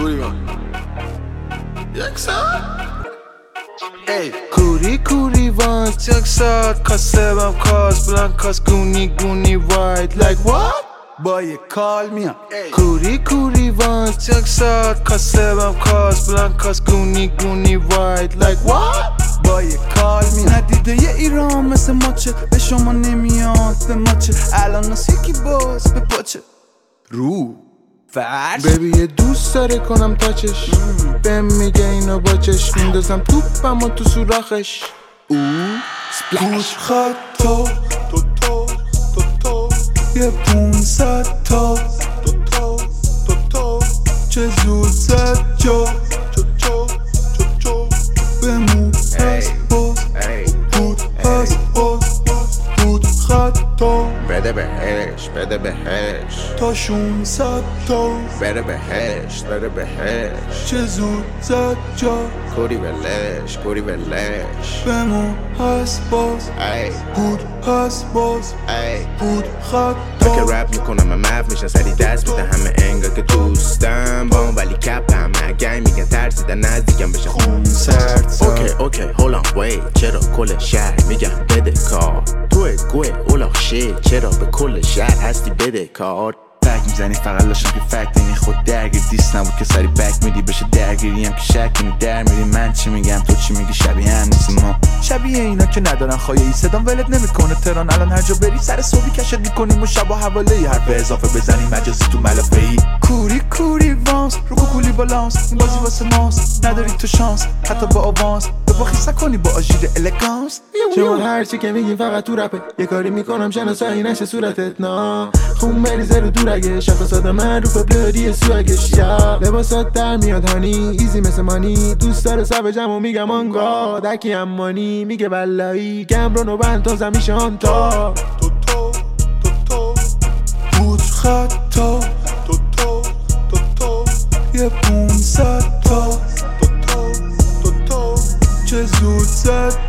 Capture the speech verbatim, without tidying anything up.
کوری من یک ساعت Ey, کوری کوری وانس یک ساعت کاسبم کاس بلانکاس گونی گونی واید like what؟ با یه کال میام کوری کوری وانس یک ساعت کاسبم کاس بلانکاس گونی گونی واید like what؟ با یه کال میام ندیده یه ایران مثل ماچه به شما نمیاد به ماچه الان ناس یکی باز به پاچه رو فرش بیبی یه دوست داره کنم تاچش بهم میگه اینو با چشم میندازم توپم و تو سوراخش او سپلش خط تو تو تو تو تو یه پونصد تا تو تو تو تو چه زود زد جا چو چو چو چو بمون هست باز بود هست باز بود خطا بده بهش بده بهش تا شونصد تا بده بهش بده بهش چه زود زد جا کوری ولش کوری ولش بمون هست باز ای بود هست باز ای بود خطا تا که رپ میکنم من مف میشن سری دست میده همه انگار که دوستم با اون ولی کپ همه اگه میگن ترسیدن نزدیکم بشه خون سرد اوکی اوکی هولان وی چرا کل شهر میگم بده کار توی گوه اولاخ شید چرا به کل شهر هستی بده کار فک میزنی فقط لاشم که فکت نمی خود درگیر دیست نبود که سری بک میدی بشه درگیریم که شک کنی در میری من چی میگم تو چی میگی شبیه هم نیست ما شبیه اینا که ندارن خواهی ای صدام ولت نمیکنه تران الان هر جا بری سر صبحی کشت میکنیم و شب و حواله ای حرف اضافه بزنی مجازی تو ملافه ای کوری کوری وانس رو کوکولی بالانس این بازی واسه ماست نداری تو شانس حتی با آوانس به باخی سکنی با آژیر الگانس شما هرچی که میگین فقط تو رپه یه کاری میکنم شناسایی نشه صورتت نا خون بریزه رو دورگه شفا ساده من رو بلوری سوگش یا لباسات در میاد هانی ایزی مثل مانی دوست داره سب جمع و میگم آنگا دکی امانی میگه بلایی گمرون و بند تا زمیشان تا تو تو تو تو بود خطا تو تو تو تو یه پونصد تا تو تو تو تو چه زود زد